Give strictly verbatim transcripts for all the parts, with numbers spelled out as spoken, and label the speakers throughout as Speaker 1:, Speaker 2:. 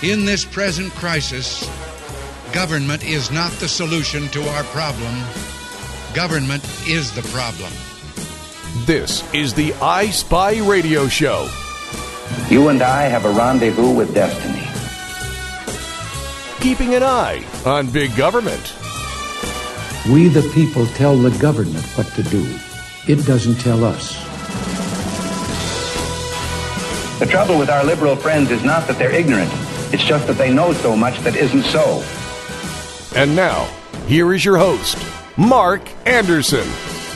Speaker 1: In this present crisis, government is not the solution to our problem. Government is the problem.
Speaker 2: This is the I Spy Radio Show.
Speaker 3: You and I have a rendezvous with destiny.
Speaker 2: Keeping an eye on big government.
Speaker 4: We the people tell the government what to do. It doesn't tell us.
Speaker 3: The trouble with our liberal friends is not that they're ignorant. It's just that they know so much that isn't so.
Speaker 2: And now, here is your host, Mark Anderson.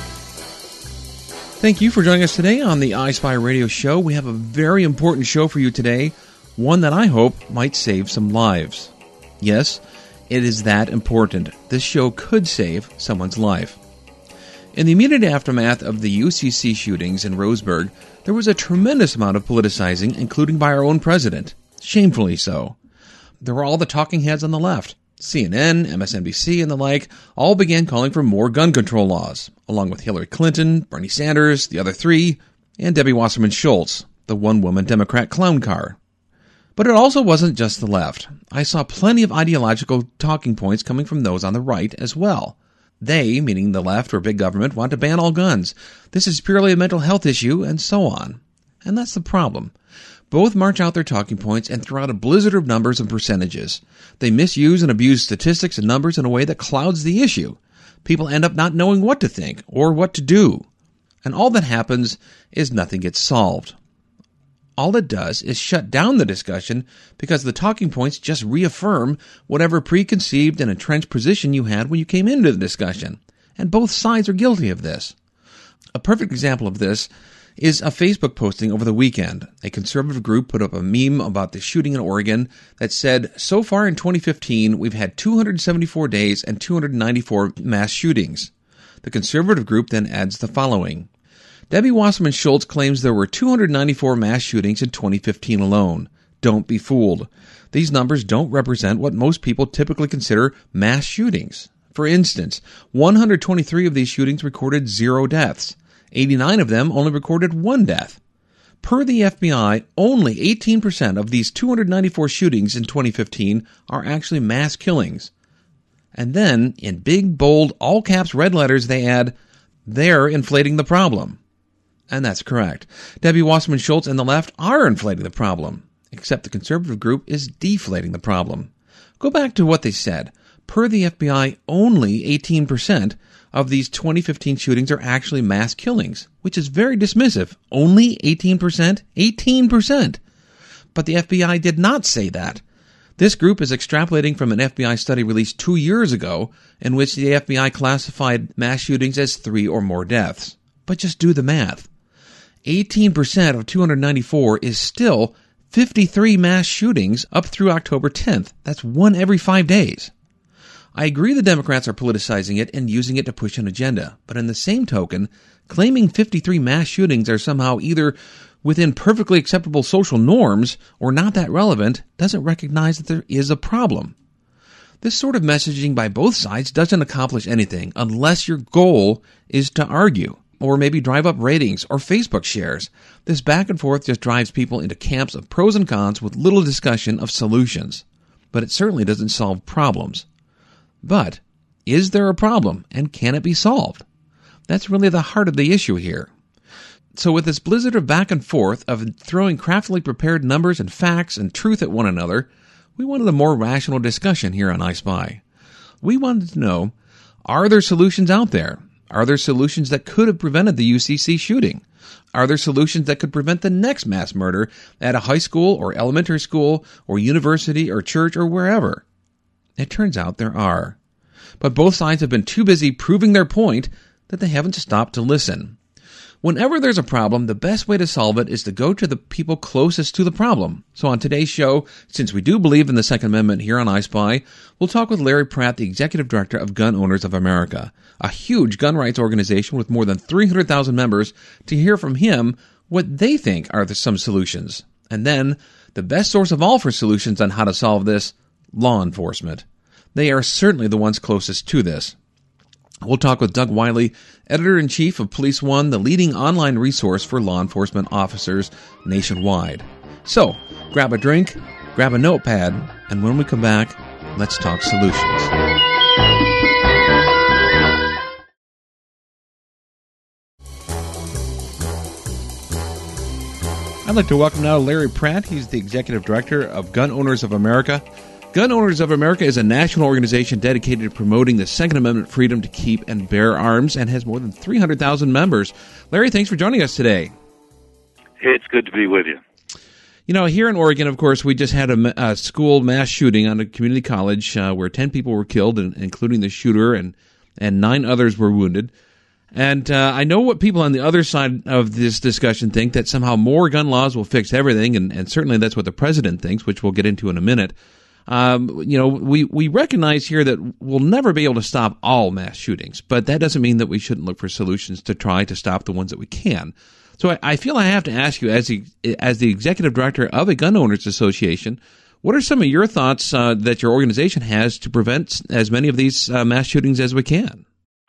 Speaker 5: Thank you for joining us today on the I Spy Radio Show. We have a very important show for you today, one that I hope might save some lives. Yes, it is that important. This show could save someone's life. In the immediate aftermath of the U C C shootings in Roseburg, there was a tremendous amount of politicizing, including by our own president. Shamefully so. There were all the talking heads on the left. C N N, M S N B C, and the like all began calling for more gun control laws, along with Hillary Clinton, Bernie Sanders, the other three, and Debbie Wasserman Schultz, the one-woman Democrat clown car. But it also wasn't just the left. I saw plenty of ideological talking points coming from those on the right as well. They, meaning the left or big government, want to ban all guns. This is purely a mental health issue, and so on. And that's the problem. Both march out their talking points and throw out a blizzard of numbers and percentages. They misuse and abuse statistics and numbers in a way that clouds the issue. People end up not knowing what to think or what to do. And all that happens is nothing gets solved. All it does is shut down the discussion because the talking points just reaffirm whatever preconceived and entrenched position you had when you came into the discussion. And both sides are guilty of this. A perfect example of this is a Facebook posting over the weekend. A conservative group put up a meme about the shooting in Oregon that said, so far in twenty fifteen, we've had two hundred seventy-four days and two hundred ninety-four mass shootings. The conservative group then adds the following. Debbie Wasserman Schultz claims there were two hundred ninety-four mass shootings in twenty fifteen alone. Don't be fooled. These numbers don't represent what most people typically consider mass shootings. For instance, one hundred twenty-three of these shootings recorded zero deaths. eighty-nine of them only recorded one death. Per the F B I, only eighteen percent of these two hundred ninety-four shootings in twenty fifteen are actually mass killings. And then, in big, bold, all-caps red letters, they add, they're inflating the problem. And that's correct. Debbie Wasserman Schultz and the left are inflating the problem, except the conservative group is deflating the problem. Go back to what they said. Per the F B I, only eighteen percent of these twenty fifteen shootings are actually mass killings, which is very dismissive. Only eighteen percent? eighteen percent! But the F B I did not say that. This group is extrapolating from an F B I study released two years ago in which the F B I classified mass shootings as three or more deaths. But just do the math. eighteen percent of two hundred ninety-four is still fifty-three mass shootings up through October tenth. That's one every five days. I agree the Democrats are politicizing it and using it to push an agenda, but in the same token, claiming fifty-three mass shootings are somehow either within perfectly acceptable social norms or not that relevant doesn't recognize that there is a problem. This sort of messaging by both sides doesn't accomplish anything unless your goal is to argue, or maybe drive up ratings or Facebook shares. This back and forth just drives people into camps of pros and cons with little discussion of solutions. But it certainly doesn't solve problems. But is there a problem, and can it be solved? That's really the heart of the issue here. So with this blizzard of back and forth of throwing craftily prepared numbers and facts and truth at one another, we wanted a more rational discussion here on I Spy. We wanted to know, are there solutions out there? Are there solutions that could have prevented the U C C shooting? Are there solutions that could prevent the next mass murder at a high school or elementary school or university or church or wherever? It turns out there are. But both sides have been too busy proving their point that they haven't stopped to listen. Whenever there's a problem, the best way to solve it is to go to the people closest to the problem. So on today's show, since we do believe in the Second Amendment here on I Spy, we'll talk with Larry Pratt, the Executive Director of Gun Owners of America, a huge gun rights organization with more than three hundred thousand members, to hear from him what they think are the, some solutions. And then, the best source of all for solutions on how to solve this, law enforcement. They are certainly the ones closest to this. We'll talk with Doug Wiley, Editor-in-Chief of Police One, the leading online resource for law enforcement officers nationwide. So, grab a drink, grab a notepad, and when we come back, let's talk solutions. I'd like to welcome now Larry Pratt. He's the Executive Director of Gun Owners of America. Gun Owners of America is a national organization dedicated to promoting the Second Amendment freedom to keep and bear arms and has more than three hundred thousand members. Larry, thanks for joining us today.
Speaker 6: It's good to be with you.
Speaker 5: You know, here in Oregon, of course, we just had a, a school mass shooting on a community college uh, where ten people were killed, including the shooter, and, and nine others were wounded. And uh, I know what people on the other side of this discussion think, that somehow more gun laws will fix everything, and, and certainly that's what the president thinks, which we'll get into in a minute. Um, you know, we, we recognize here that we'll never be able to stop all mass shootings, but that doesn't mean that we shouldn't look for solutions to try to stop the ones that we can. So I, I feel I have to ask you, as the, as the executive director of a gun owners association, what are some of your thoughts uh, that your organization has to prevent as many of these uh, mass shootings as we can?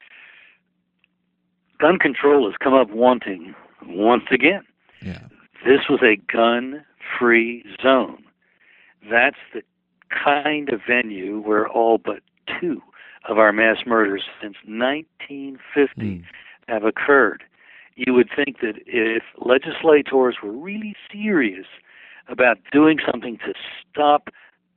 Speaker 6: Gun control has come up wanting once again.
Speaker 5: Yeah.
Speaker 6: This was a gun-free zone. That's the kind of venue where all but two of our mass murders since nineteen fifty mm. have occurred. You would think that if legislators were really serious about doing something to stop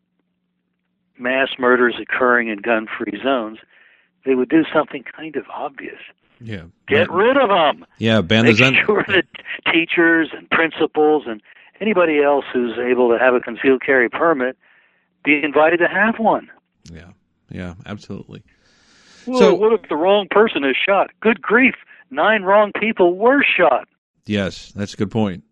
Speaker 6: mass murders occurring in gun-free zones, they would do something kind of obvious.
Speaker 5: Yeah.
Speaker 6: Get
Speaker 5: ban-
Speaker 6: rid of them.
Speaker 5: Yeah, ban
Speaker 6: Make
Speaker 5: the gun-
Speaker 6: sure that teachers and principals and anybody else who's able to have a concealed carry permit be invited to have one.
Speaker 5: Yeah, yeah, absolutely.
Speaker 6: Well,
Speaker 5: so,
Speaker 6: what if the wrong person is shot? Good grief, nine wrong people were shot.
Speaker 5: Yes, that's a good point.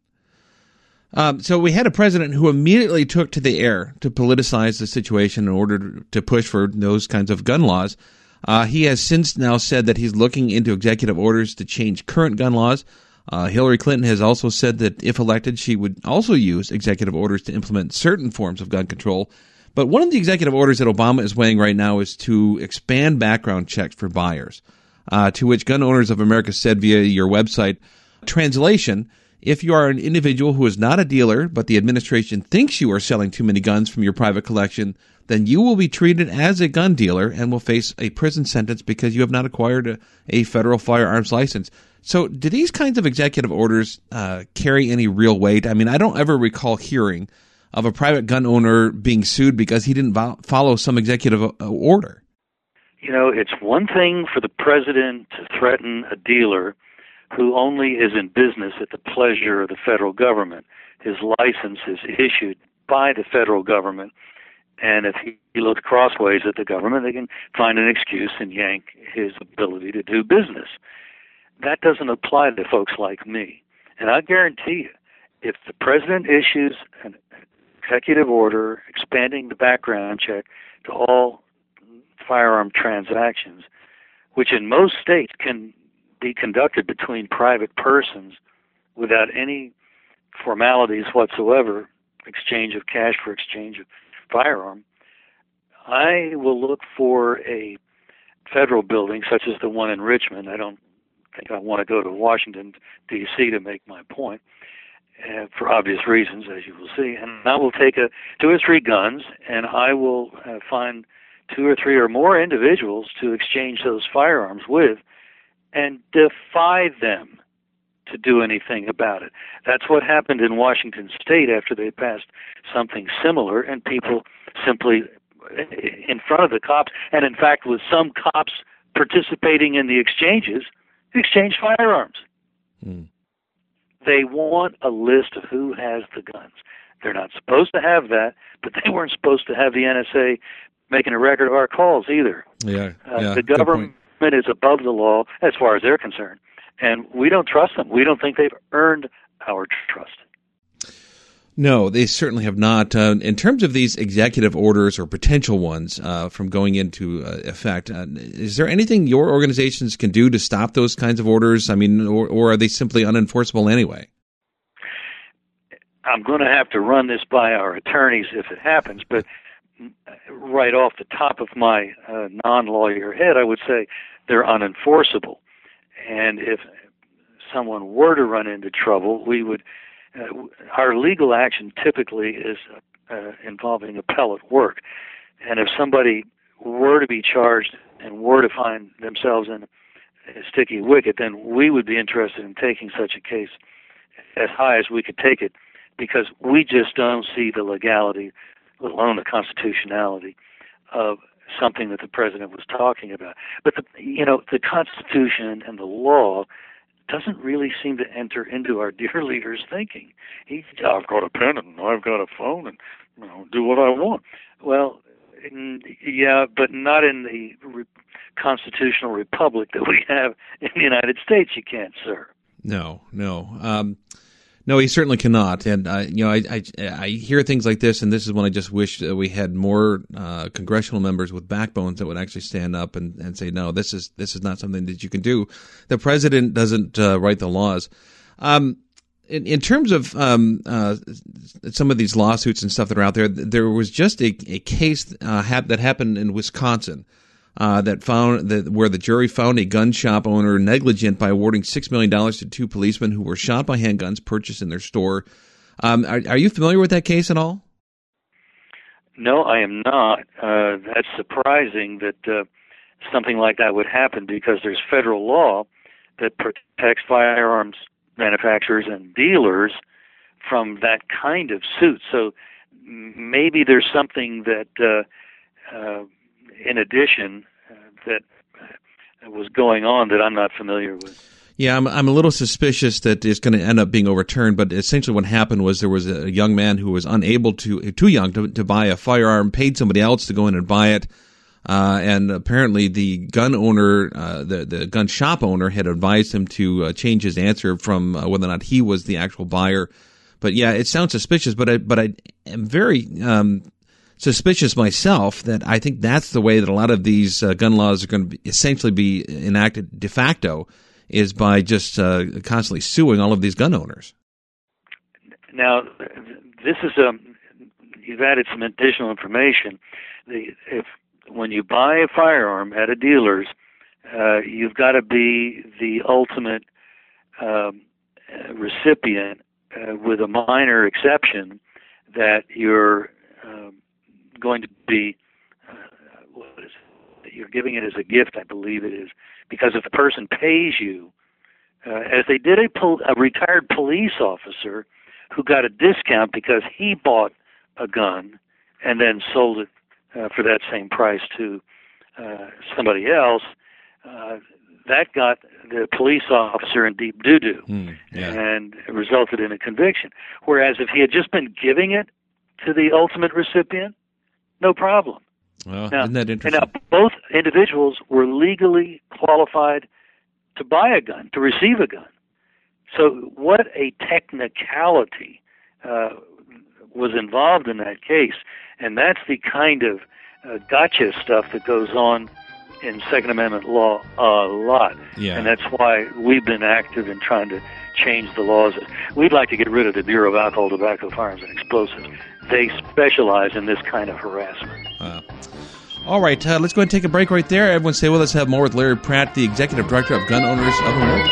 Speaker 5: Um, so we had a president who immediately took to the air to politicize the situation in order to push for those kinds of gun laws. Uh, he has since now said that he's looking into executive orders to change current gun laws. Uh, Hillary Clinton has also said that if elected, she would also use executive orders to implement certain forms of gun control. But one of the executive orders that Obama is weighing right now is to expand background checks for buyers, uh, to which Gun Owners of America said via your website, translation, if you are an individual who is not a dealer, but the administration thinks you are selling too many guns from your private collection, then you will be treated as a gun dealer and will face a prison sentence because you have not acquired a, a federal firearms license. So do these kinds of executive orders uh, carry any real weight? I mean, I don't ever recall hearing of a private gun owner being sued because he didn't vo- follow some executive uh, order.
Speaker 6: You know, it's one thing for the president to threaten a dealer who only is in business at the pleasure of the federal government. His license is issued by the federal government, and if he, he looks crossways at the government, they can find an excuse and yank his ability to do business. That doesn't apply to folks like me. And I guarantee you, if the president issues an executive order expanding the background check to all firearm transactions, which in most states can be conducted between private persons without any formalities whatsoever, exchange of cash for exchange of firearm, I will look for a federal building such as the one in Richmond. I don't think I want to go to Washington, D C to make my point, uh, for obvious reasons, as you will see. And I will take a two or three guns, and I will uh, find two or three or more individuals to exchange those firearms with and defy them to do anything about it. That's what happened in Washington State after they passed something similar, and people simply, in front of the cops, and in fact with some cops participating in the exchanges, exchanged firearms. Hmm. They want a list of who has the guns. They're not supposed to have that, but they weren't supposed to have the N S A making a record of our calls either.
Speaker 5: Yeah,
Speaker 6: uh,
Speaker 5: yeah,
Speaker 6: the government is above the law as far as they're concerned, and we don't trust them. We don't think they've earned our trust.
Speaker 5: No, they certainly have not. Uh, in terms of these executive orders or potential ones uh, from going into uh, effect, uh, is there anything your organizations can do to stop those kinds of orders? I mean, or, or are they simply unenforceable anyway?
Speaker 6: I'm going to have to run this by our attorneys if it happens, but right off the top of my uh, non-lawyer head, I would say they're unenforceable. And if someone were to run into trouble, we would, uh, our legal action typically is uh, involving appellate work. And if somebody were to be charged and were to find themselves in a sticky wicket, then we would be interested in taking such a case as high as we could take it, because we just don't see the legality, let alone the constitutionality, of something that the president was talking about. But, the, you know, the Constitution and the law doesn't really seem to enter into our dear leader's thinking. He, I've got a pen and I've got a phone and, you know, do what I want. Well, yeah, but not in the re- constitutional republic that we have in the United States. You can't, sir.
Speaker 5: No, no. Um, no, he certainly cannot. And, uh, you know, I, I, I hear things like this, and this is when I just wish that we had more uh, congressional members with backbones that would actually stand up and, and say, no, this is this is not something that you can do. The president doesn't uh, write the laws. Um, in, in terms of um, uh, some of these lawsuits and stuff that are out there, there was just a, a case uh, ha- that happened in Wisconsin. Uh, that found that where the jury found a gun shop owner negligent by awarding six million dollars to two policemen who were shot by handguns purchased in their store. Um, are, are you familiar with that case at all?
Speaker 6: No, I am not. Uh, that's surprising that uh, something like that would happen, because there's federal law that protects firearms manufacturers and dealers from that kind of suit. So maybe there's something that uh, uh, in addition, uh, that uh, was going on that I'm not familiar with.
Speaker 5: Yeah, I'm I'm a little suspicious that it's going to end up being overturned, but essentially what happened was there was a young man who was unable to, too young to, to buy a firearm, paid somebody else to go in and buy it, uh, and apparently the gun owner, uh, the, the gun shop owner had advised him to uh, change his answer from uh, whether or not he was the actual buyer. But yeah, it sounds suspicious, but I, but I am very... Um, suspicious myself that I think that's the way that a lot of these uh, gun laws are going to be, essentially be enacted de facto, is by just uh, constantly suing all of these gun owners.
Speaker 6: Now, this is a, you've added some additional information. The, if when you buy a firearm at a dealer's, uh, you've got to be the ultimate um, recipient, uh, with a minor exception that you're um, going to be, uh, what is it? You're giving it as a gift, I believe it is, because if the person pays you, uh, as they did a, pol- a retired police officer who got a discount because he bought a gun and then sold it uh, for that same price to uh, somebody else, uh, that got the police officer in deep doo-doo, mm, yeah. and it resulted in a conviction. Whereas if he had just been giving it to the ultimate recipient, no problem.
Speaker 5: Well,
Speaker 6: now,
Speaker 5: isn't that interesting?
Speaker 6: And now both individuals were legally qualified to buy a gun, to receive a gun. So what a technicality uh, was involved in that case. And that's the kind of uh, gotcha stuff that goes on in Second Amendment law a lot.
Speaker 5: Yeah.
Speaker 6: And that's why we've been active in trying to change the laws. We'd like to get rid of the Bureau of Alcohol, Tobacco, Firearms, and Explosives. They specialize in this kind of harassment.
Speaker 5: Uh, all right, uh, let's go ahead and take a break right there. Everyone stay with us. Have more with Larry Pratt, the Executive Director of Gun Owners of America.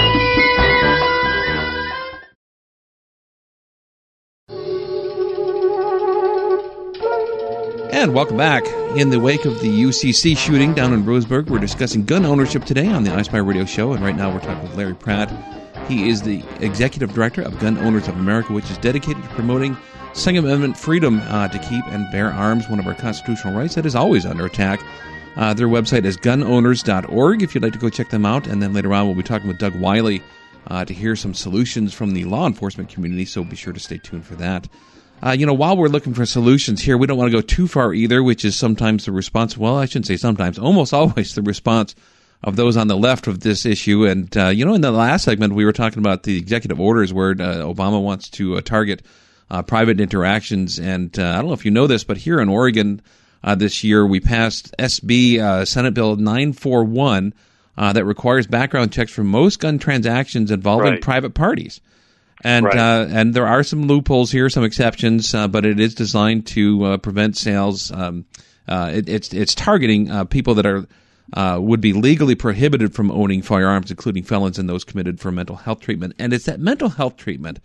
Speaker 5: And welcome back. In the wake of the U C C shooting down in Roseburg, we're discussing gun ownership today on the iSpy Radio Show, and right now we're talking with Larry Pratt. He is the Executive Director of Gun Owners of America, which is dedicated to promoting Second Amendment freedom uh, to keep and bear arms, one of our constitutional rights that is always under attack. Uh, their website is gun owners dot org if you'd like to go check them out. And then later on we'll be talking with Doug Wiley uh, to hear some solutions from the law enforcement community, so be sure to stay tuned for that. Uh, you know, while we're looking for solutions here, we don't want to go too far either, which is sometimes the response, well, I shouldn't say sometimes, almost always the response of those on the left of this issue. And, uh, you know, in the last segment, we were talking about the executive orders where uh, Obama wants to uh, target uh, private interactions. And uh, I don't know if you know this, but here in Oregon uh, this year, we passed S B uh, Senate Bill nine forty-one uh, that requires background checks for most gun transactions involving
Speaker 6: right.
Speaker 5: private parties. And
Speaker 6: right.
Speaker 5: uh, and there are some loopholes here, some exceptions, uh, but it is designed to uh, prevent sales. Um, uh, it, it's it's targeting uh, people that are uh, would be legally prohibited from owning firearms, including felons and those committed for mental health treatment. And it's that mental health treatment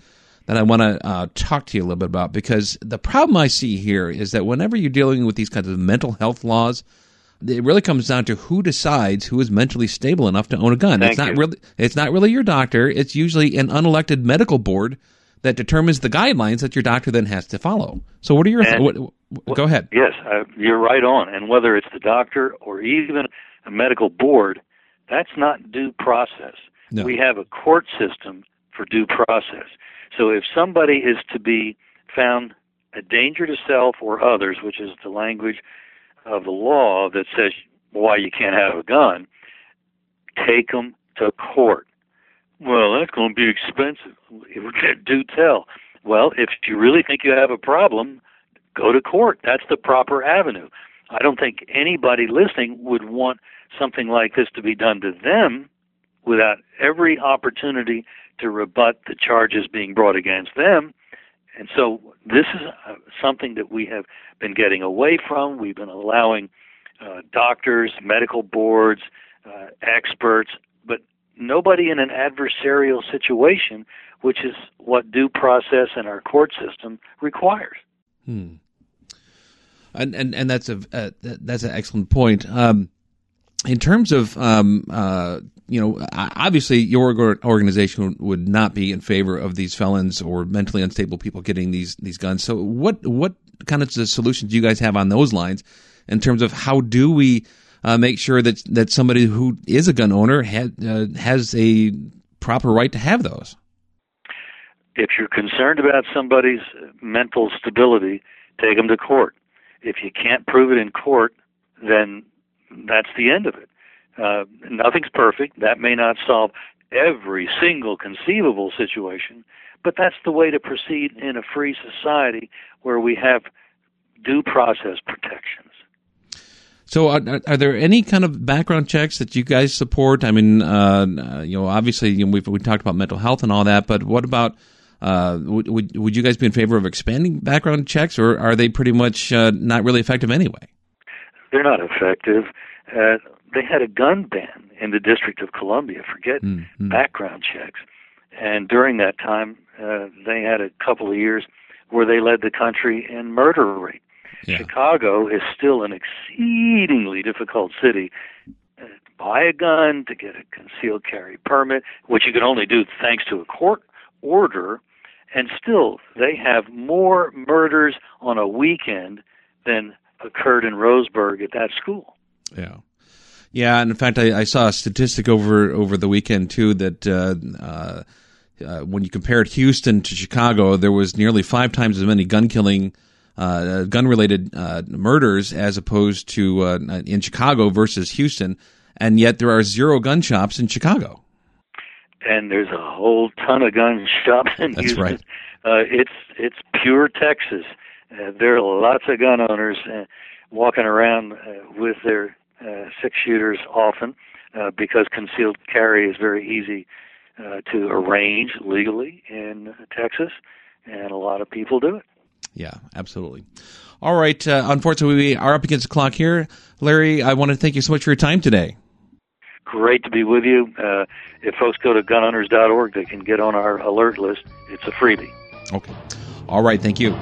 Speaker 5: that I want to uh, talk to you a little bit about, because the problem I see here is that whenever you're dealing with these kinds of mental health laws, it really comes down to who decides who is mentally stable enough to own a gun.
Speaker 6: Thank
Speaker 5: it's not
Speaker 6: you.
Speaker 5: really it's not really your doctor. It's usually an unelected medical board that determines the guidelines that your doctor then has to follow. So what are your th- what, what, go ahead.
Speaker 6: Yes, uh, you're right on. And whether it's the doctor or even a medical board, that's not due process.
Speaker 5: No.
Speaker 6: We have a court system for due process. So if somebody is to be found a danger to self or others, which is the language of the law that says why you can't have a gun, take them to court. Well, that's going to be expensive. Do tell. Well, if you really think you have a problem, go to court. That's the proper avenue. I don't think anybody listening would want something like this to be done to them without every opportunity to rebut the charges being brought against them. And so this is uh, something that we have been getting away from. We've been allowing uh, doctors, medical boards, uh, experts, but nobody in an adversarial situation, which is what due process in our court system requires.
Speaker 5: Hmm. And, and and that's a uh, that's an excellent point. Um, in terms of um, uh, you know, obviously your organization would not be in favor of these felons or mentally unstable people getting these these guns. So what what kind of solutions do you guys have on those lines in terms of how do we uh, make sure that that somebody who is a gun owner ha- uh, has a proper right to have those?
Speaker 6: If you're concerned about somebody's mental stability, take them to court. If you can't prove it in court, then that's the end of it. Uh, nothing's perfect. That may not solve every single conceivable situation, but that's the way to proceed in a free society where we have due process protections.
Speaker 5: So are, are there any kind of background checks that you guys support? I mean, uh, you know, obviously you know, we've we talked about mental health and all that, but what about uh, would, would would you guys be in favor of expanding background checks, or are they pretty much uh, not really effective anyway?
Speaker 6: They're not effective. Uh, they had a gun ban in the District of Columbia, forget mm-hmm. background checks. And during that time, uh, they had a couple of years where they led the country in murder rate. Yeah. Chicago is still an exceedingly difficult city uh, to buy a gun, to get a concealed carry permit, which you can only do thanks to a court order, and still they have more murders on a weekend than occurred in Roseburg at that school.
Speaker 5: Yeah. Yeah, and in fact, I, I saw a statistic over over the weekend, too, that uh, uh, uh, when you compared Houston to Chicago, there was nearly five times as many gun-killing, uh, gun-related uh, murders as opposed to uh, in Chicago versus Houston, and yet there are zero gun shops in Chicago.
Speaker 6: And there's a whole ton of gun shops in
Speaker 5: That's
Speaker 6: Houston.
Speaker 5: Right.
Speaker 6: Uh, it's it's pure Texas. Uh, there are lots of gun owners uh, walking around uh, with their uh, six-shooters often uh, because concealed carry is very easy uh, to arrange legally in Texas, and a lot of people do it.
Speaker 5: Yeah, absolutely. All right. Uh, unfortunately, we are up against the clock here. Larry, I want to thank you so much for your time today.
Speaker 6: Great to be with you. Uh, if folks go to gun owners dot org, they can get on our alert list. It's a freebie.
Speaker 5: Okay. All right. Thank you.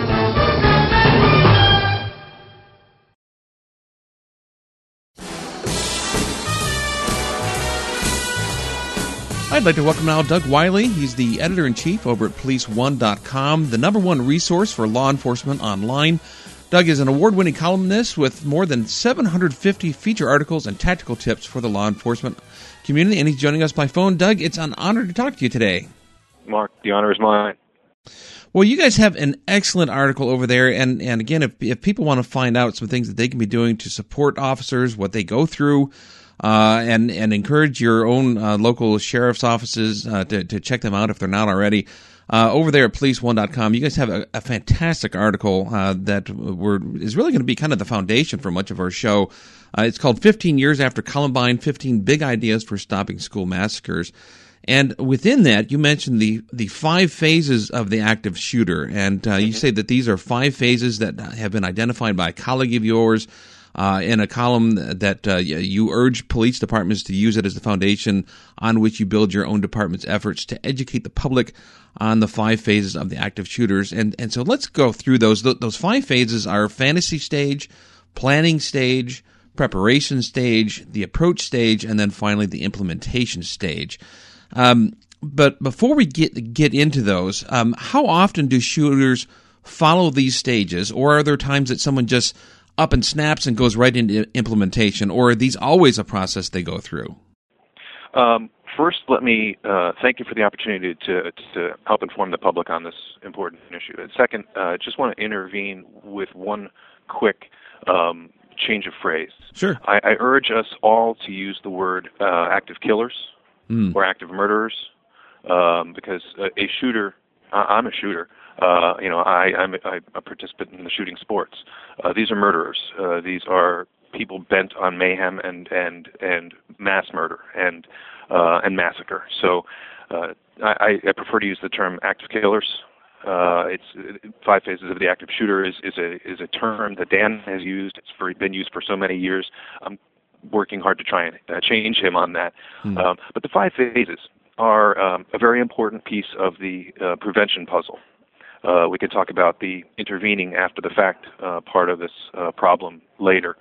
Speaker 5: I'd like to welcome now Doug Wiley. He's the editor-in-chief over at police one dot com, the number one resource for law enforcement online. Doug is an award-winning columnist with more than seven hundred fifty feature articles and tactical tips for the law enforcement community, and he's joining us by phone. Doug, it's an honor to talk to you today.
Speaker 7: Mark, the honor is mine.
Speaker 5: Well, you guys have an excellent article over there, and, and again, if if people want to find out some things that they can be doing to support officers, what they go through, uh, and, and encourage your own uh, local sheriff's offices uh, to, to check them out if they're not already, Uh, over there at police one dot com, you guys have a, a fantastic article uh, that we're, is really going to be kind of the foundation for much of our show. Uh, it's called fifteen years After Columbine, fifteen Big Ideas for Stopping School Massacres. And within that, you mentioned the, the five phases of the active shooter. And uh, you say that these are five phases that have been identified by a colleague of yours. uh, in a column that uh, you urge police departments to use it as the foundation on which you build your own department's efforts to educate the public on the five phases of the active shooters. And and so let's go through those. Those five phases are fantasy stage, planning stage, preparation stage, the approach stage, and then finally the implementation stage. Um, but before we get get into those, um, how often do shooters follow these stages, or are there times that someone just up and snaps and goes right into implementation, or are these always a process they go through?
Speaker 7: Um, first, let me uh, thank you for the opportunity to to help inform the public on this important issue. And second, I uh, just want to intervene with one quick um, change of phrase.
Speaker 5: Sure.
Speaker 7: I, I urge us all to use the word uh, active killers mm. or active murderers, um, because a, a shooter, I, I'm a shooter, Uh, you know, I, I'm a, a participant in the shooting sports. Uh, these are murderers. Uh, these are people bent on mayhem and and, and mass murder and uh, and massacre. So uh, I, I prefer to use the term active killers. Uh, it's five phases of the active shooter is, is a is a term that Dan has used. It's for, been used for so many years. I'm working hard to try and uh, change him on that. Hmm. Um, but the five phases are um, a very important piece of the uh, prevention puzzle. Uh, we could talk about the intervening after the fact uh, part of this uh, problem later.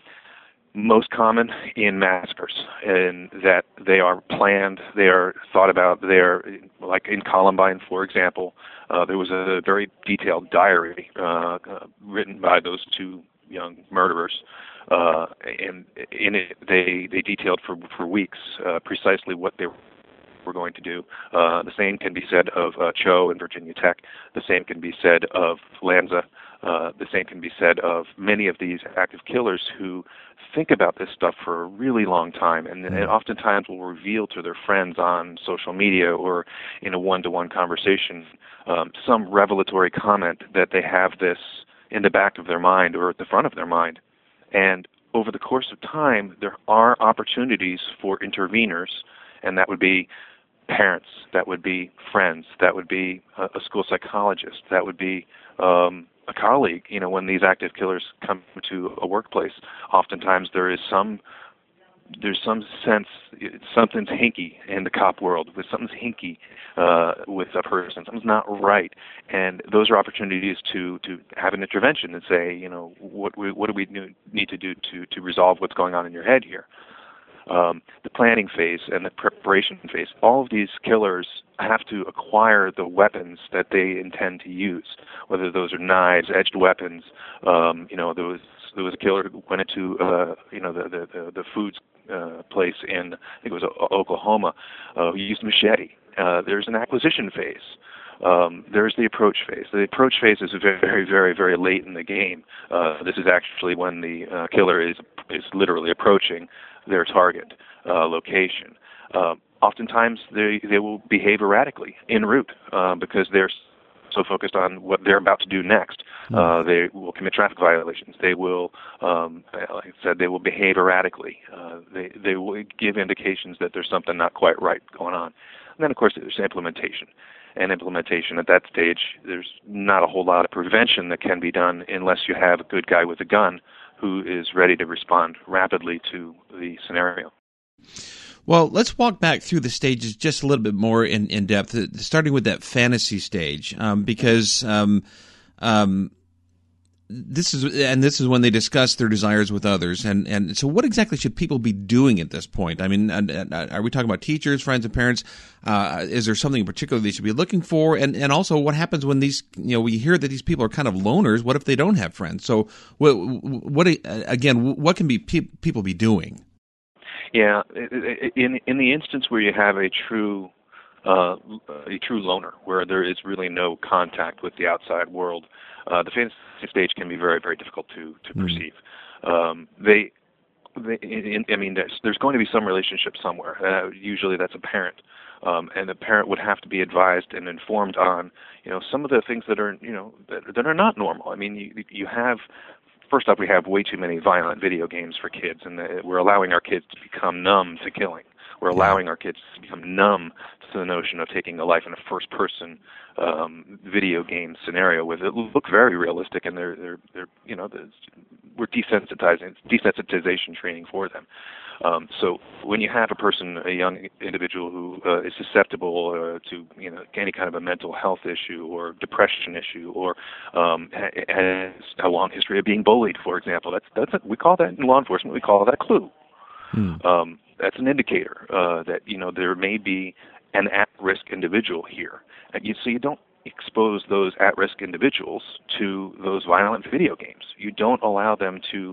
Speaker 7: Most common in massacres, in that they are planned, they are thought about, they are, like in Columbine, for example, uh, there was a very detailed diary uh, uh, written by those two young murderers, uh, and in it they, they detailed for, for weeks uh, precisely what they were we're going to do. Uh, the same can be said of uh, Cho and Virginia Tech. The same can be said of Lanza. Uh, the same can be said of many of these active killers who think about this stuff for a really long time and, and oftentimes will reveal to their friends on social media or in a one-to-one conversation um, some revelatory comment that they have this in the back of their mind or at the front of their mind. And over the course of time, there are opportunities for interveners, and that would be parents, that would be friends, that would be a, a school psychologist, that would be um, a colleague. You know, when these active killers come to a workplace, oftentimes there is some there's some sense something's hinky in the cop world, with something's hinky uh, with a person, something's not right, and those are opportunities to to have an intervention and say, you know, what what do we need to do to to resolve what's going on in your head here. Um, the planning phase and the preparation phase, all of these killers have to acquire the weapons that they intend to use, whether those are knives, edged weapons. Um, you know, there was there was a killer who went into uh, you know the the the, the foods uh, place in I think it was Oklahoma uh, who used a machete. Uh, there's an acquisition phase. Um, there's the approach phase. The approach phase is very, very, very late in the game. Uh, this is actually when the uh, killer is is literally approaching their target uh, location. Uh, oftentimes, they they will behave erratically en route uh, because they're so focused on what they're about to do next. Uh, they will commit traffic violations. They will, um, like I said, they will behave erratically. Uh, they they will give indications that there's something not quite right going on. And then, of course, there's implementation. And implementation at that stage, there's not a whole lot of prevention that can be done unless you have a good guy with a gun who is ready to respond rapidly to the scenario.
Speaker 5: Well, let's walk back through the stages just a little bit more in, in depth, starting with that fantasy stage, um, because um, um, this is and this is when they discuss their desires with others. And, and so what exactly should people be doing at this point? I mean, are we talking about teachers, friends, and parents? Uh, is there something in particular they should be looking for? And, and also, what happens when these, you know, we hear that these people are kind of loners? What if they don't have friends? So what, what again, what can be pe- people be doing?
Speaker 7: Yeah, in in the instance where you have a true uh, a true loner, where there is really no contact with the outside world, uh, the fantasy stage can be very, very difficult to to mm. perceive. Um, they, they in, I mean, there's there's going to be some relationship somewhere. Uh, usually, that's a parent, um, and the parent would have to be advised and informed on, you know, some of the things that are, you know, that, that are not normal. I mean, you you have. First off, we have way too many violent video games for kids, and we're allowing our kids to become numb to killing. We're allowing our kids to become numb to the notion of taking a life in a first-person um, video game scenario with it look very realistic, and they're they're they're you know we're desensitizing desensitization training for them. Um, so when you have a person, a young individual who uh, is susceptible uh, to you know any kind of a mental health issue or depression issue, or um, has a long history of being bullied, for example, that's that's a, we call that in law enforcement, we call that a clue. Hmm. Um, that's an indicator uh, that you know there may be an at-risk individual here, and you so you don't expose those at-risk individuals to those violent video games. You don't allow them to,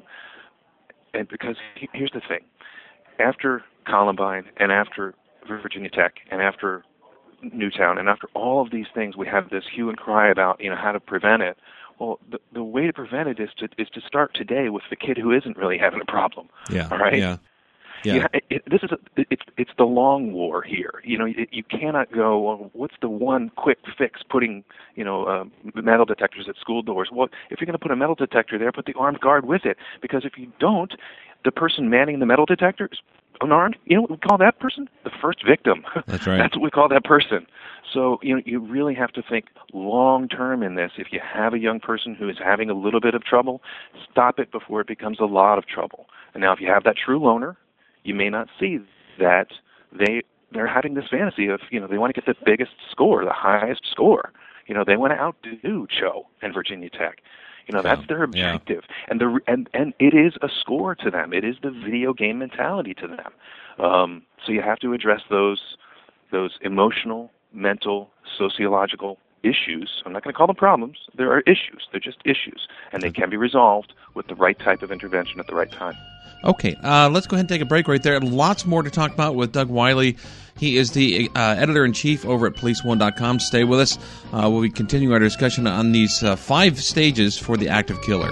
Speaker 7: and because here's the thing. After Columbine and after Virginia Tech and after Newtown and after all of these things, we have this hue and cry about, you know, how to prevent it. Well, the, the way to prevent it is to is to start today with the kid who isn't really having a problem.
Speaker 5: Yeah.
Speaker 7: All right.
Speaker 5: Yeah. Yeah.
Speaker 7: You, it, it, this is a, it's it's the long war here. You know, you, you cannot go. Well, what's the one quick fix? Putting you know uh, metal detectors at school doors. Well, if you're going to put a metal detector there, put the armed guard with it. Because if you don't, the person manning the metal detector is unarmed. You know what we call that person? The first victim.
Speaker 5: That's right.
Speaker 7: That's what we call that person. So you know, you really have to think long term in this. If you have a young person who is having a little bit of trouble, stop it before it becomes a lot of trouble. And now, if you have that true loner, you may not see that they they're having this fantasy of you know they want to get the biggest score, the highest score. You know they want to outdo Cho and Virginia Tech. You know that's their objective, yeah. and the and and it is a score to them. It is the video game mentality to them. Um, so you have to address those those emotional, mental, sociological issues. I'm not going to call them problems. There are issues. They're just issues, and they can be resolved with the right type of intervention at the right time.
Speaker 5: Okay, uh, let's go ahead and take a break right there. Lots more to talk about with Doug Wyllie. He is the uh, editor-in-chief over at police one dot com. Stay with us. Uh, we'll be continuing our discussion on these uh, five stages for the active killer.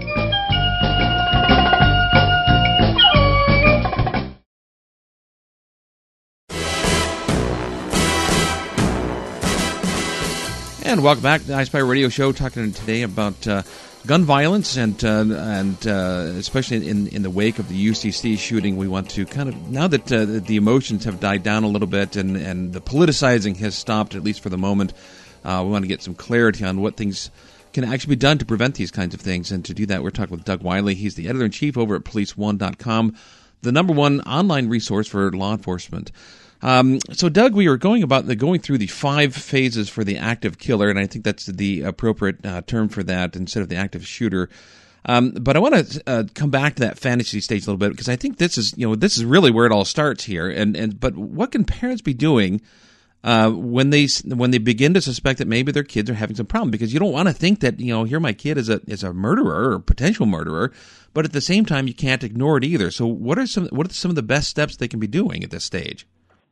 Speaker 5: And welcome back to the iSpy Radio Show, talking today about uh, gun violence, and uh, and uh, especially in in the wake of the U C C shooting, we want to kind of, now that uh, the emotions have died down a little bit and, and the politicizing has stopped, at least for the moment, uh, we want to get some clarity on what things can actually be done to prevent these kinds of things. And to do that, we're talking with Doug Wyllie. He's the editor-in-chief over at police one dot com, the number one online resource for law enforcement. Um, so, Doug, we were going about the going through the five phases for the active killer, and I think that's the appropriate uh, term for that instead of the active shooter. Um, but I want to uh, come back to that fantasy stage a little bit, because I think this is, you know, this is really where it all starts here. And and but what can parents be doing uh, when they when they begin to suspect that maybe their kids are having some problem? Because you don't want to think that, you know, here my kid is a is a murderer or potential murderer, but at the same time you can't ignore it either. So, what are some what are some of the best steps they can be doing at this stage?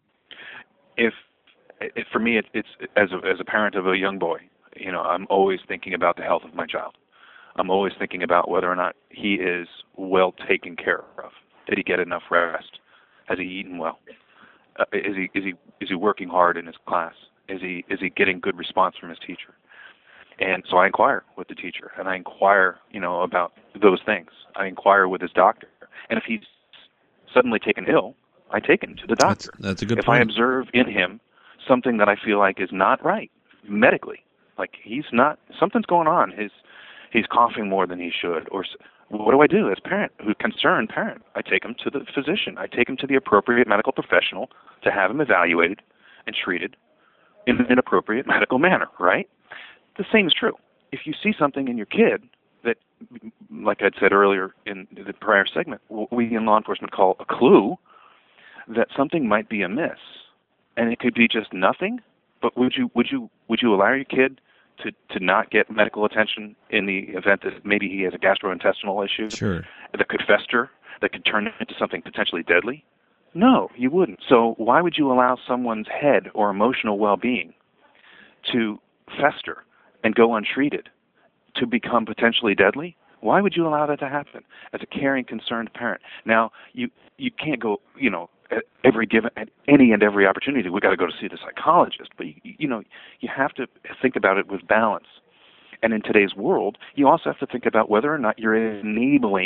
Speaker 7: If, if for me, it, it's as a, as a parent of a young boy, you know, I'm always thinking about the health of my child. I'm always thinking about whether or not he is well taken care of. Did he get enough rest? Has he eaten well? Uh, is he is he is he working hard in his class? Is he is he getting good response from his teacher? And so I inquire with the teacher, and I inquire, you know, about those things. I inquire with his doctor, and if he's suddenly taken ill, I take him to the doctor.
Speaker 5: That's, that's a good
Speaker 7: if
Speaker 5: point.
Speaker 7: I observe in him something that I feel like is not right medically, like he's not, something's going on. His he's coughing more than he should, or what do I do as a parent, who concerned parent? I take him to the physician. I take him to the appropriate medical professional to have him evaluated and treated in an appropriate medical manner. Right? The same is true. If you see something in your kid that, like I'd said earlier in the prior segment, what we in law enforcement call a clue, that something might be amiss, and it could be just nothing. But would you would you would you allow your kid to, to not get medical attention in the event that maybe he has a gastrointestinal issue
Speaker 5: sure.
Speaker 7: that could fester, that could turn into something potentially deadly? No, you wouldn't. So why would you allow someone's head or emotional well-being to fester and go untreated, to become potentially deadly? Why would you allow that to happen as a caring, concerned parent? Now, you you can't go, you know, at every given, at any and every opportunity, we got to go to see the psychologist. But, you, you know, you have to think about it with balance. And in today's world, you also have to think about whether or not you're enabling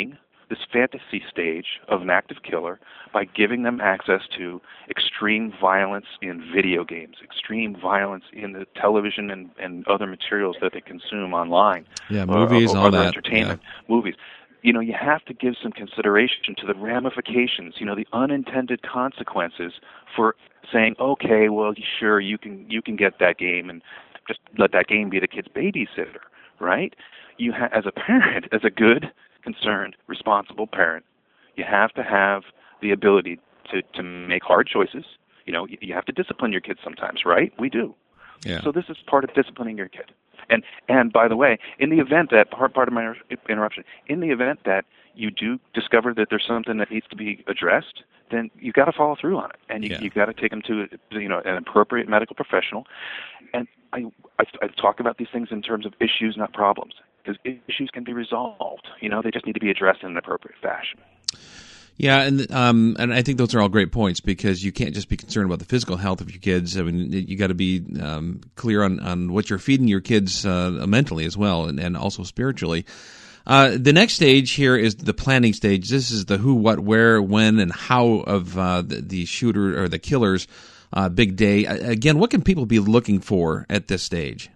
Speaker 7: this fantasy stage of an active killer by giving them access to extreme violence in video games, extreme violence in the television and, and other materials that they consume online.
Speaker 5: Yeah, movies,
Speaker 7: or, or
Speaker 5: all
Speaker 7: other
Speaker 5: that.
Speaker 7: entertainment,
Speaker 5: Yeah.
Speaker 7: movies. You know, you have to give some consideration to the ramifications, you know, the unintended consequences for saying, okay, well, sure, you can you can get that game and just let that game be the kid's babysitter, right? You ha- as a parent, as a good, concerned, responsible parent, you have to have the ability to, to make hard choices. You know, you, you have to discipline your kids sometimes, right? We do.
Speaker 5: Yeah.
Speaker 7: So this is part of disciplining your kid. And and by the way, in the event that part part of my interruption, in the event that you do discover that there's something that needs to be addressed, then you've got to follow through on it, and you,
Speaker 5: Yeah.
Speaker 7: you've got to take them to you know an appropriate medical professional. And I, I I talk about these things in terms of issues, not problems, because issues can be resolved. You know, they just need to be addressed in an appropriate fashion.
Speaker 5: Yeah, and um, and I think those are all great points, because you can't just be concerned about the physical health of your kids. I mean, you got to be um, clear on, on what you're feeding your kids uh, mentally as well, and, and also spiritually. Uh, the next stage here is the planning stage. This is the who, what, where, when, and how of uh, the, the shooter or the killer's uh, big day. Again, what can people be looking for at this stage?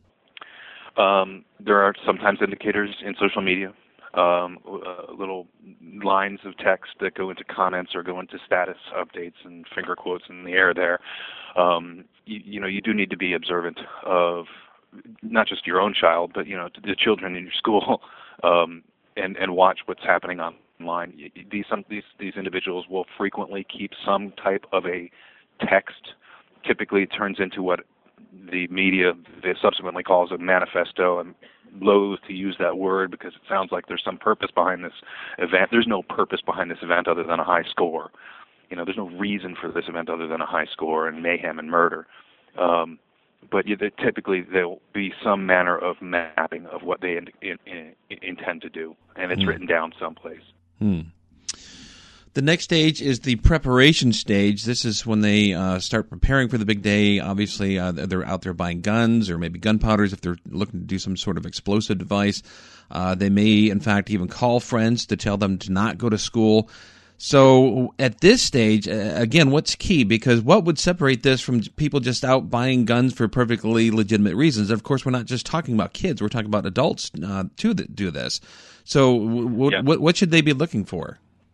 Speaker 7: Um, there are sometimes indicators in social media. Um, uh, little lines of text that go into comments or go into status updates and finger quotes in the air there. Um, you, you know, you do need to be observant of not just your own child, but, you know, the children in your school, um, and, and watch what's happening online. These, some, these, these individuals will frequently keep some type of a text. Typically it turns into what the media they subsequently calls a manifesto, and loath to use that word because it sounds like there's some purpose behind this event. There's no purpose behind this event other than a high score. You know, there's no reason for this event other than a high score and mayhem and murder. Um, but you, typically there will be some manner of mapping of what they in, in, in, intend to do, and it's mm. written down someplace.
Speaker 5: Hmm. The next stage is the preparation stage. This is when they uh, start preparing for the big day. Obviously, uh, they're out there buying guns or maybe gunpowders if they're looking to do some sort of explosive device. Uh, they may, in fact, even call friends to tell them to not go to school. So at this stage, uh, again, what's key? Because what would separate this from people just out buying guns for perfectly legitimate reasons? Of course, we're not just talking about kids. We're talking about adults, uh, too, that do this. So w- w-
Speaker 7: yeah.
Speaker 5: what, what should they be looking for?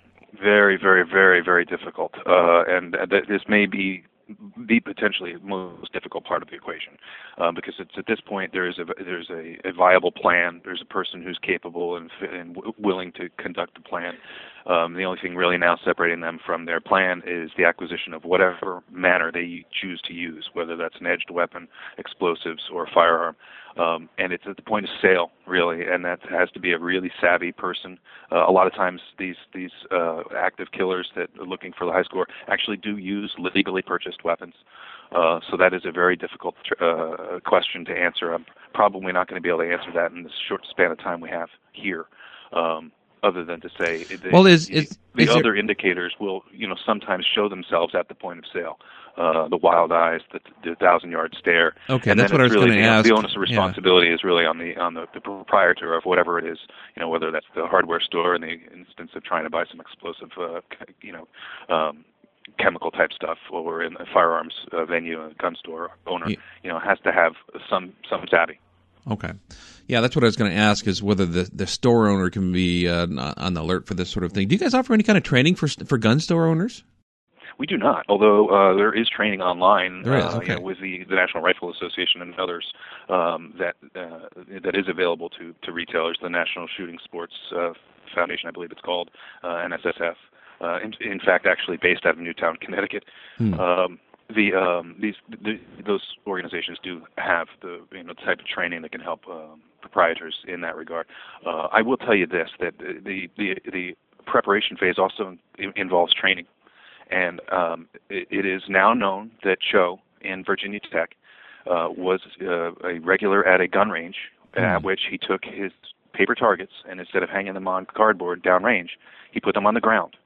Speaker 7: Very, very, very, very difficult, uh, and th- this may be the potentially most difficult part of the equation, uh, because it's at this point there is a there's a, a viable plan. There's a person who's capable and, and w- willing to conduct the plan. Um, the only thing really now separating them from their plan is the acquisition of whatever manner they choose to use, whether that's an edged weapon, explosives, or a firearm. Um, and it's at the point of sale, really, and that has to be a really savvy person. Uh, a lot of times these these uh, active killers that are looking for the high score actually do use legally purchased weapons. Uh, so that is a very difficult uh, question to answer. I'm probably not going to be able to answer that in the short span of time we have here. Um, other than to say the,
Speaker 5: well, is, is,
Speaker 7: the
Speaker 5: is
Speaker 7: other
Speaker 5: there...
Speaker 7: indicators will, you know, sometimes show themselves at the point of sale. Uh, the wild eyes, the, the thousand-yard stare.
Speaker 5: Okay,
Speaker 7: and
Speaker 5: that's what I was
Speaker 7: really,
Speaker 5: going to
Speaker 7: you know,
Speaker 5: ask.
Speaker 7: The onus of responsibility yeah. is really on the on the, the proprietor of whatever it is. You know, whether that's the hardware store in the instance of trying to buy some explosive, uh, you know, um, chemical type stuff, or in a firearms uh, venue, a gun store owner. Yeah. You know, has to have some some savvy.
Speaker 5: Okay. Yeah, that's what I was going to ask, is whether the, the store owner can be uh, on the alert for this sort of thing. Do you guys offer any kind of training for for gun store owners?
Speaker 7: We do not, although uh, there is training online
Speaker 5: there is,
Speaker 7: uh,
Speaker 5: okay.
Speaker 7: you know, with the, the National Rifle Association and others um, that uh, that is available to, to retailers. The National Shooting Sports uh, Foundation, I believe it's called, uh, N S S F. Uh, in, in fact, actually based out of Newtown, Connecticut. Hmm. Um, the um, these the, those organizations do have the you know type of training that can help um, proprietors in that regard. Uh, I will tell you this: that the the the preparation phase also involves training. And um, it, it is now known that Cho in Virginia Tech uh, was uh, a regular at a gun range mm. at which he took his paper targets, and instead of hanging them on cardboard downrange, he put them on the ground.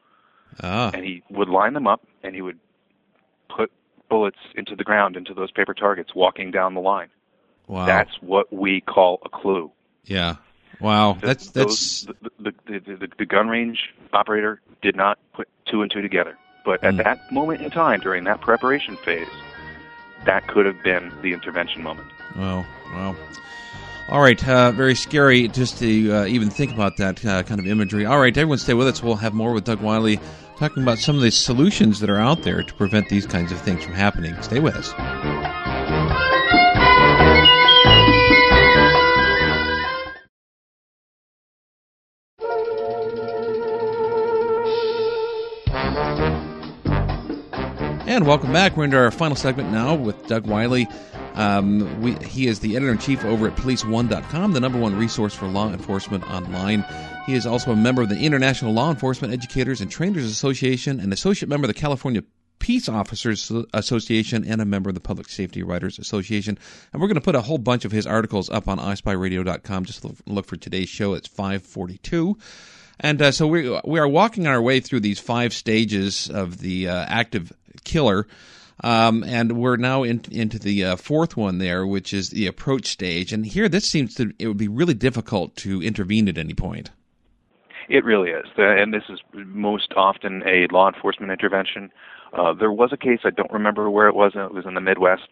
Speaker 5: Ah.
Speaker 7: And he would line them up, and he would put bullets into the ground, into those paper targets, walking down the line.
Speaker 5: Wow.
Speaker 7: That's what we call a clue.
Speaker 5: Yeah. Wow,
Speaker 7: The-
Speaker 5: that's that's
Speaker 7: those, the, the, the, the, the gun range operator did not put two and two together. But at
Speaker 5: Mm.
Speaker 7: that moment in time, during that preparation phase, that could have been the intervention moment.
Speaker 5: wow, wow. All right, uh, very scary just to uh, even think about that uh, kind of imagery. All right, everyone stay with us. We'll have more with Doug Wiley talking about some of the solutions that are out there to prevent these kinds of things from happening. Stay with us. And welcome back. We're into our final segment now with Doug Wiley. Um, we, he is the editor-in-chief over at police one dot com, the number one resource for law enforcement online. He is also a member of the International Law Enforcement Educators and Trainers Association, an associate member of the California Peace Officers Association, and a member of the Public Safety Writers Association. And we're going to put a whole bunch of his articles up on i spy radio dot com. Just look, look for today's show. It's five forty-two. And uh, so we we are walking our way through these five stages of the uh, active killer, um, and we're now in, into the uh, fourth one there, which is the approach stage. And here, this seems to it would be really difficult to intervene at any point.
Speaker 7: It really is, uh, and this is most often a law enforcement intervention. Uh, there was a case, I don't remember where it was, it was in the Midwest.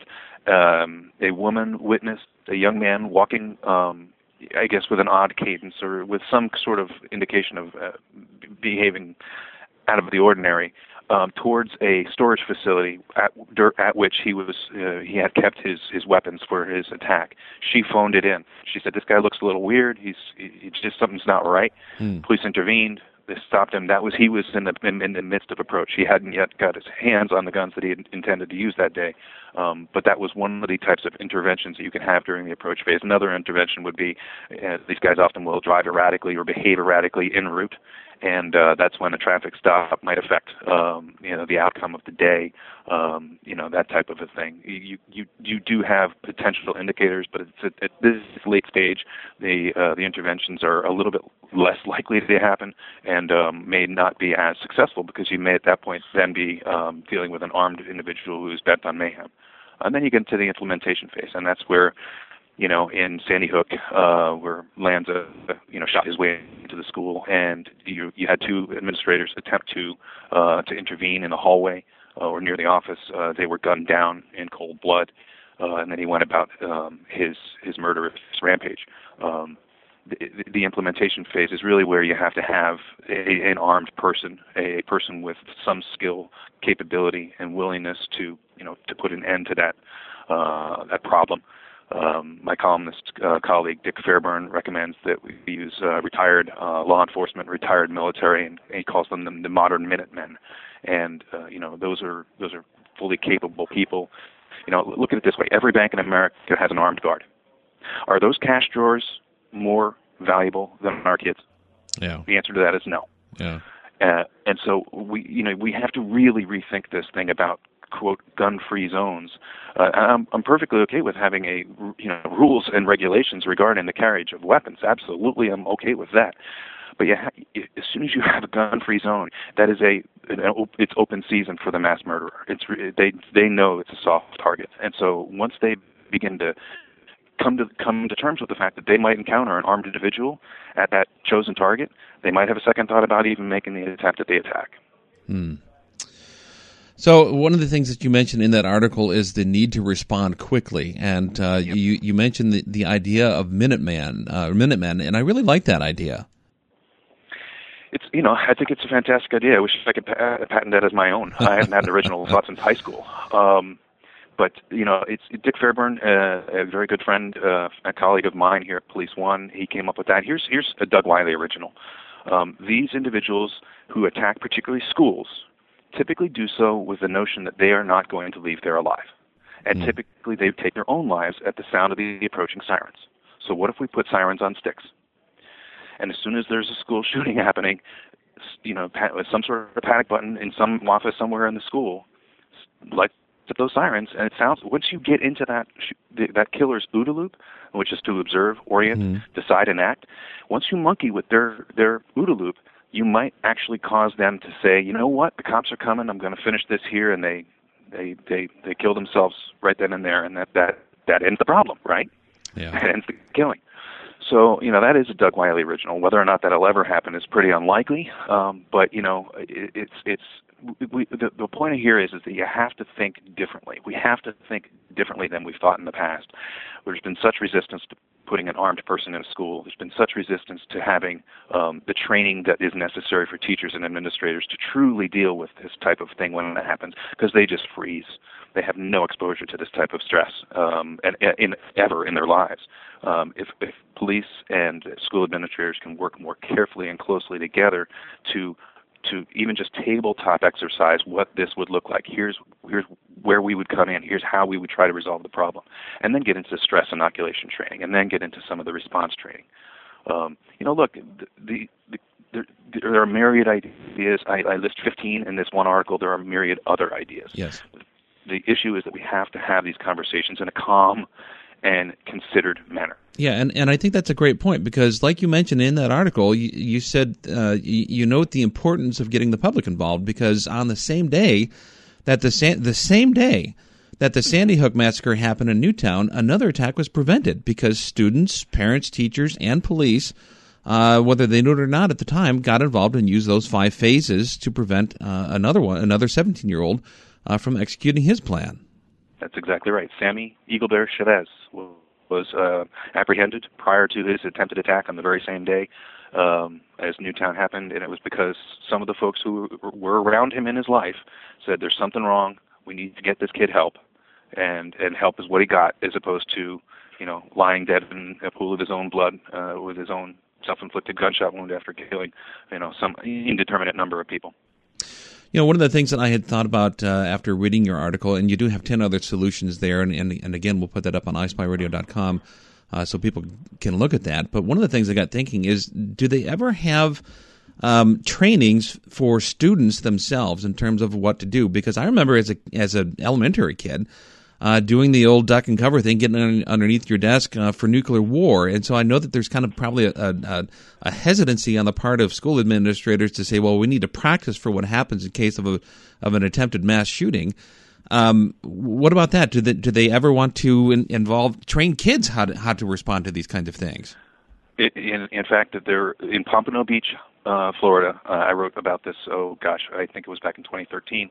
Speaker 7: Um, a woman witnessed a young man walking, um, I guess with an odd cadence or with some sort of indication of uh, behaving out of the ordinary, um, towards a storage facility at, at which he was uh, he had kept his, his weapons for his attack. She phoned it in. She said, "This guy looks a little weird. He's he, just something's not right." Hmm. Police intervened. They stopped him. That was he was in the in, in the midst of approach. He hadn't yet got his hands on the guns that he had intended to use that day. Um, but that was one of the types of interventions that you can have during the approach phase. Another intervention would be uh, these guys often will drive erratically or behave erratically en route, and uh, that's when a traffic stop might affect um, you know the outcome of the day. Um, you know that type of a thing. You you you do have potential indicators, but it's at, at this late stage, the uh, the interventions are a little bit less likely to happen and um, may not be as successful because you may at that point then be um, dealing with an armed individual who is bent on mayhem. And then you get into the implementation phase, and that's where, you know, in Sandy Hook, uh, where Lanza, you know, shot his way into the school, and you you had two administrators attempt to uh, to intervene in the hallway uh, or near the office. Uh, they were gunned down in cold blood, uh, and then he went about um, his his murderous rampage. Um, the, the implementation phase is really where you have to have a, an armed person, a person with some skill, capability, and willingness to, you know, to put an end to that uh, that problem. Um, my columnist uh, colleague Dick Fairburn recommends that we use uh, retired uh, law enforcement, retired military, and, and he calls them the, the modern Minutemen. And uh, you know, those are those are fully capable people. You know, look at it this way: every bank in America has an armed guard. Are those cash drawers more valuable than our kids?
Speaker 5: Yeah.
Speaker 7: The answer to that is no.
Speaker 5: Yeah.
Speaker 7: Uh, and so we, you know, we have to really rethink this thing about, quote, gun-free zones. Uh, I'm, I'm perfectly okay with having a, you know, rules and regulations regarding the carriage of weapons. Absolutely, I'm okay with that. But you ha- as soon as you have a gun-free zone, that is a, an, it's open season for the mass murderer. It's they they know it's a soft target, and so once they begin to come to come to terms with the fact that they might encounter an armed individual at that chosen target, they might have a second thought about even making the attempt at the attack.
Speaker 5: Hmm. So one of the things that you mentioned in that article is the need to respond quickly, and uh, yep. you you mentioned the, the idea of Minuteman, uh, Minutemen, and I really like that idea.
Speaker 7: It's you know I think it's a fantastic idea. I wish I could pa- patent that as my own. I haven't had an original thought since high school. Um, But, you know, it's Dick Fairburn, uh, a very good friend, uh, a colleague of mine here at Police One. He came up with that. Here's here's a Doug Wiley original. Um, these individuals who attack particularly schools typically do so with the notion that they are not going to leave there alive. And mm. typically they take their own lives at the sound of the approaching sirens. So what if we put sirens on sticks? And as soon as there's a school shooting happening, you know, some sort of panic button in some office somewhere in the school, like, to those sirens, and it sounds, once you get into that that killer's OODA loop, which is to observe, orient, mm-hmm. decide, and act, once you monkey with their, their OODA loop, you might actually cause them to say, you know what, the cops are coming, I'm going to finish this here, and they they, they, they kill themselves right then and there, and that, that, that ends the problem, right?
Speaker 5: Yeah.
Speaker 7: That ends the killing. So, you know, that is a Doug Wiley original. Whether or not that'll ever happen is pretty unlikely. Um, but, you know, it, it's it's we, the, the point here is, is that you have to think differently. We have to think differently than we've thought in the past. There's been such resistance to putting an armed person in a school. There's been such resistance to having um, the training that is necessary for teachers and administrators to truly deal with this type of thing when it happens, because they just freeze. They have no exposure to this type of stress um, and, in, ever in their lives. Um, if, if police and school administrators can work more carefully and closely together to to even just tabletop exercise what this would look like. Here's here's where we would come in. Here's how we would try to resolve the problem. And then get into stress inoculation training, and then get into some of the response training. Um, you know, look, the, the, the there, there are myriad ideas. I, I list fifteen in this one article. There are myriad other ideas.
Speaker 5: Yes.
Speaker 7: The issue is that we have to have these conversations in a calm and considered manner.
Speaker 5: Yeah, and, and I think that's a great point, because like you mentioned in that article, you, you said uh, you, you note the importance of getting the public involved, because on the same day that the San, the same day that the Sandy Hook massacre happened in Newtown, another attack was prevented because students, parents, teachers, and police, uh, whether they knew it or not at the time, got involved and used those five phases to prevent uh, another one, another seventeen-year-old uh, from executing his plan.
Speaker 7: That's exactly right. Sammy Eaglebear Chavez was uh, apprehended prior to his attempted attack on the very same day um, as Newtown happened, and it was because some of the folks who were around him in his life said, there's something wrong, we need to get this kid help, and, and help is what he got, as opposed to, you know, lying dead in a pool of his own blood uh, with his own self-inflicted gunshot wound after killing, you know, some indeterminate number of people.
Speaker 5: You know, one of the things that I had thought about uh, after reading your article, and you do have ten other solutions there, and, and, and again, we'll put that up on i spy radio dot com uh, so people can look at that. But one of the things I got thinking is, do they ever have um, trainings for students themselves in terms of what to do? Because I remember as a as an elementary kid, Uh, doing the old duck and cover thing, getting un- underneath your desk uh, for nuclear war. And so I know that there's kind of probably a, a, a hesitancy on the part of school administrators to say, well, we need to practice for what happens in case of a of an attempted mass shooting. Um, what about that? Do they, do they ever want to in, involve, train kids how to, how to respond to these kinds of things?
Speaker 7: In, in fact, that they're in Pompano Beach, uh, Florida. Uh, I wrote about this, oh gosh, I think it was back in twenty thirteen.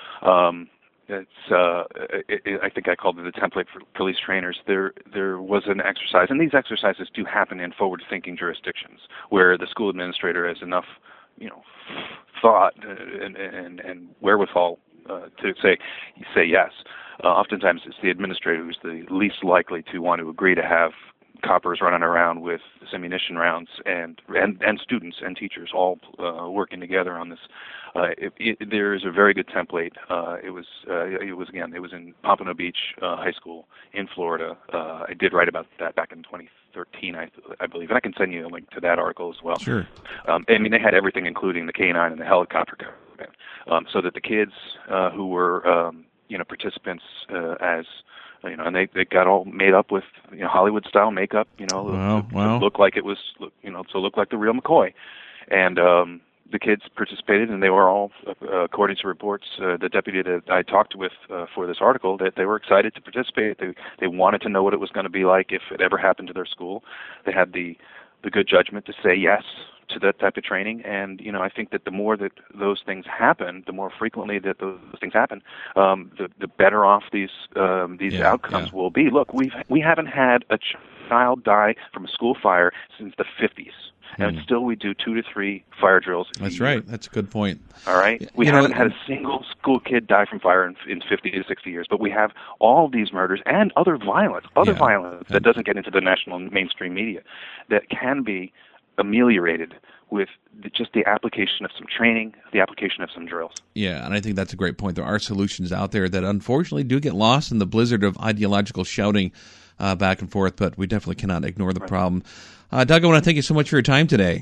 Speaker 7: Um It's, uh, it, it, I think I called it the template for police trainers. There, there was an exercise, and these exercises do happen in forward-thinking jurisdictions where the school administrator has enough, you know, thought and and, and wherewithal uh, to say say yes. Uh, oftentimes, it's the administrator who's the least likely to want to agree to have coppers running around with ammunition rounds, and and, and students and teachers all uh, working together on this. Uh, it, it, there is a very good template. Uh, it was uh, it was again it was in Pompano Beach uh, High School in Florida. Uh, I did write about that back in twenty thirteen, I, I believe, and I can send you a link to that article as well.
Speaker 5: Sure.
Speaker 7: Um, I mean, they had everything, including the K nine and the helicopter command, um, so that the kids uh, who were um, you know participants uh, as You know, and they they got all made up with, you know, Hollywood style makeup, you know,
Speaker 5: wow,
Speaker 7: to,
Speaker 5: wow.
Speaker 7: to look like it was, you know, to look like the real McCoy, and um, the kids participated, and they were all, uh, according to reports, uh, the deputy that I talked with uh, for this article, that they were excited to participate. They they wanted to know what it was going to be like if it ever happened to their school. They had the the good judgment to say yes to that type of training, and you know, I think that the more that those things happen, the more frequently that those things happen, um, the the better off these um, these
Speaker 5: yeah,
Speaker 7: outcomes
Speaker 5: yeah.
Speaker 7: will be. Look, we've we haven't had a child die from a school fire since the fifties, mm. and still we do two to three fire drills.
Speaker 5: That's right. That's a good point.
Speaker 7: All right, we
Speaker 5: you
Speaker 7: haven't
Speaker 5: know,
Speaker 7: had a single school kid die from fire in, in fifty to sixty years, but we have all these murders and other violence, other
Speaker 5: yeah.
Speaker 7: violence that doesn't get into the national mainstream media, that can be ameliorated with the, just the application of some training, the application of some drills.
Speaker 5: Yeah, and I think that's a great point. There are solutions out there that unfortunately do get lost in the blizzard of ideological shouting uh, back and forth, but we definitely cannot ignore the right. problem. Uh, Doug, I want to thank you so much for your time today.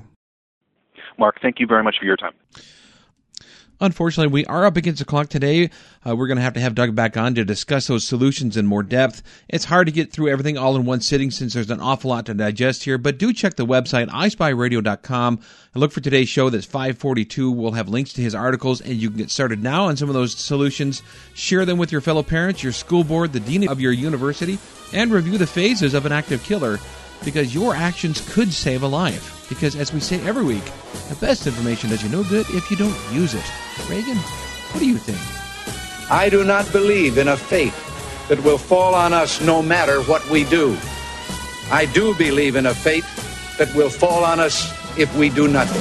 Speaker 7: Mark, thank you very much for your time.
Speaker 5: Unfortunately, we are up against the clock today. Uh, we're going to have to have Doug back on to discuss those solutions in more depth. It's hard to get through everything all in one sitting since there's an awful lot to digest here, but do check the website, i spy radio dot com, and look for today's show. That's five forty-two. We'll have links to his articles, and you can get started now on some of those solutions. Share them with your fellow parents, your school board, the dean of your university, and review the phases of an active killer. because your actions could save a life. Because, as we say every week, the best information does you no good if you don't use it. Reagan, what do you think?
Speaker 1: I do not believe in a fate that will fall on us no matter what we do. I do believe in a fate that will fall on us if we do nothing.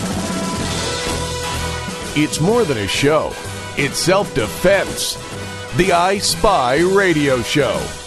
Speaker 2: It's more than a show. It's self-defense. The I Spy Radio Show.